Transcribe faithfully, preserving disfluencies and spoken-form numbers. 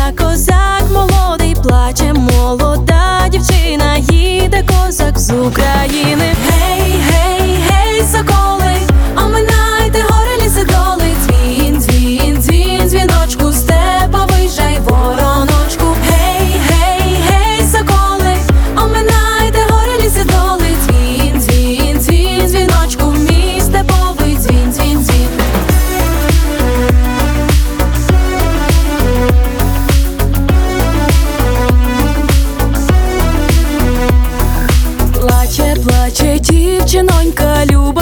дівчина, козак молодий, плаче молода дівчина, їде козак з України. Гей, гей, гей, соколи, оминайте гори, ліси, доли. Дзвін, дзвін, дзвін, дзвіночку, степовий жай, вороночку. Гей, гей, гей, соколи, оминайте гори, ліси, доли. Дзвін, дзвін, дзвін, дзвіночку, мій степовий дзвін, дзвін, дзвін. Плаче, плаче дівчинонька, люба